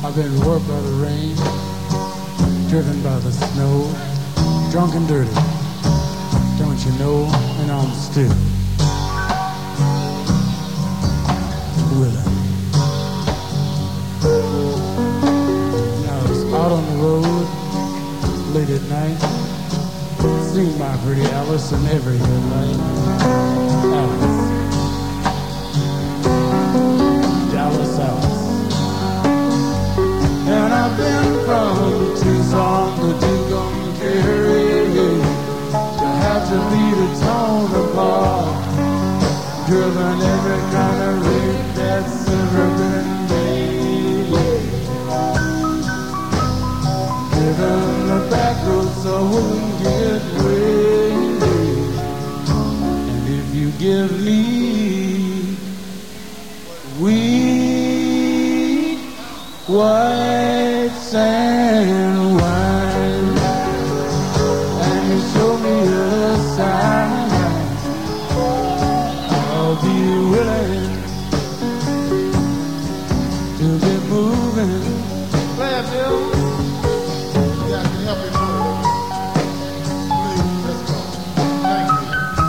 I've been warped by the rain, driven by the snow, drunk and dirty, don't you know, and I'm still willing. And I was out on the road late at night, seen my pretty Alice in every headlight. Alice, Dallas Alice. And I've been from Tucson to Tucumcari, to have to beat a tone apart, driven every kind of rig that's ever been made, driven the back road so I wouldn't get wet. And if you give me weed, white sand wine, and you show me a sign, I'll be willing to get moving. Play it, Bill. Yeah, I can help you move. Please, let's go. Thank you.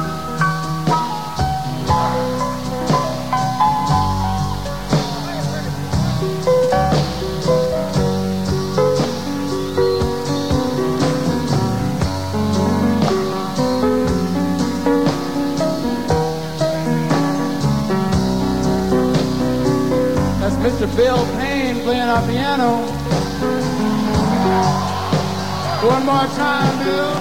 Mr. Bill Payne playing our piano. One more time, Bill.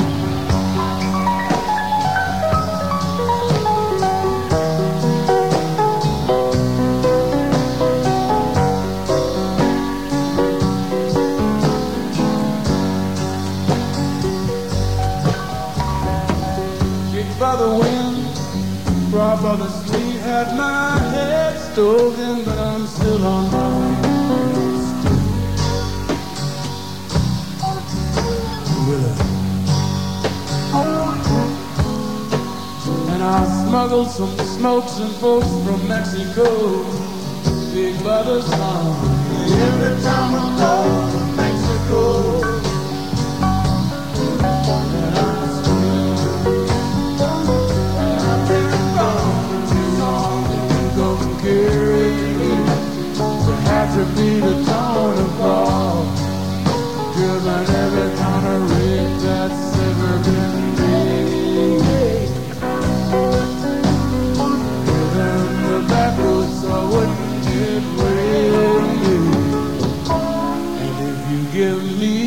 Kicked by the wind, brought by the sleet, had my head stove in, but I'm still on my way. And I smuggled some smokes and folks from Mexico, big by the sun. Every time I go to Mexico, and I'm still, and I've been gone too long to go and carry, to have to be the tone of God, driven every kind of rig that's ever been made, driven the back road so I wouldn't get wet. And if you give me